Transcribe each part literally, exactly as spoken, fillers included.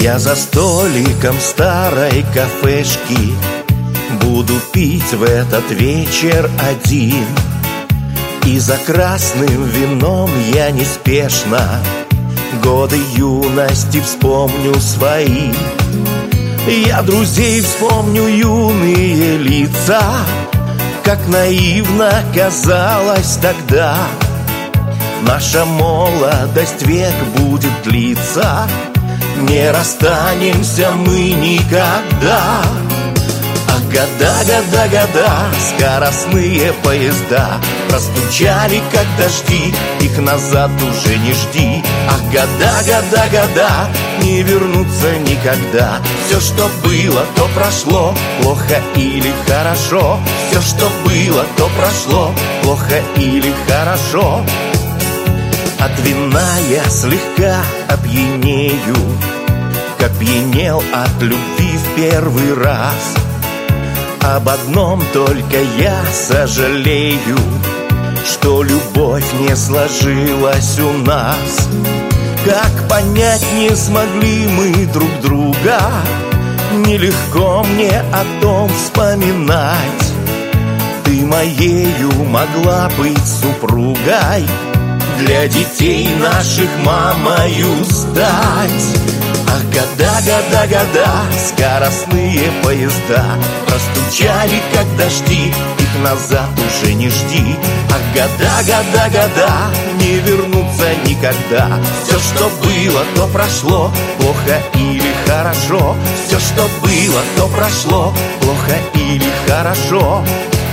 Я за столиком старой кафешки буду пить в этот вечер один. И за красным вином я неспешно годы юности вспомню свои. Я друзей вспомню, юные лица, как наивно казалось тогда. Наша молодость век будет длиться, не расстанемся мы никогда. А года, года, года, скоростные поезда простучали, как дожди, их назад уже не жди. А года, года, года, не вернутся никогда. Все, что было, то прошло, плохо или хорошо. Все, что было, то прошло, плохо или хорошо. От вина я слегка опьянею, как пьянел от любви в первый раз. Об одном только я сожалею, что любовь не сложилась у нас. Как понять не смогли мы друг друга, нелегко мне о том вспоминать. Ты моею могла быть супругой, для детей наших мамою стать. А года, года, года, скоростные поезда простучали, как дожди, их назад уже не жди. А года, года, года, не вернутся никогда. Все, что было, то прошло, плохо или хорошо. Все, что было, то прошло, плохо или хорошо.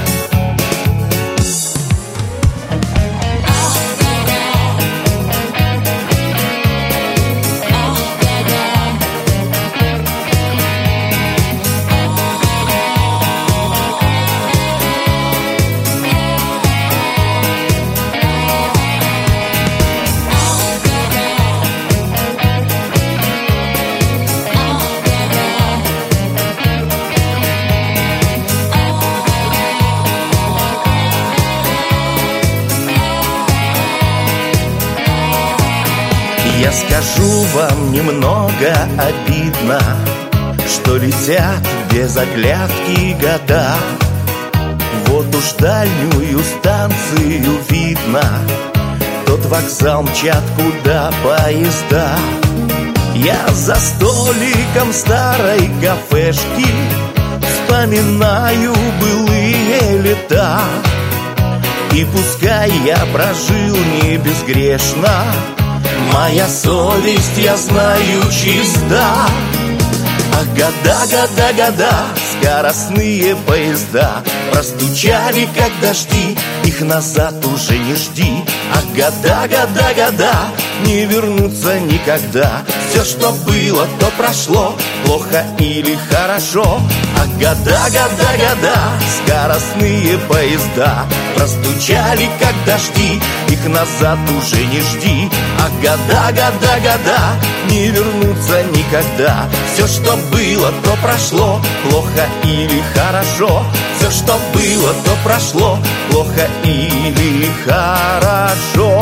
Я скажу вам, немного обидно, что летят без оглядки года. Вот уж дальнюю станцию видно, тот вокзал мчат, куда поезда. Я за столиком старой кафешки вспоминаю былые лета. И пускай я прожил не безгрешно, моя совесть, я знаю, чиста. А года, года, года, скоростные поезда простучали, как дожди, их назад уже не жди. А года, года, года, не вернутся никогда. Все, что было, то прошло, плохо или хорошо. А года, года, года, скоростные поезда простучали, как дожди, их назад уже не жди. А года, года, года, не вернутся никогда. Все, что было, то прошло, плохо или хорошо. Все, что было, то прошло, плохо или хорошо.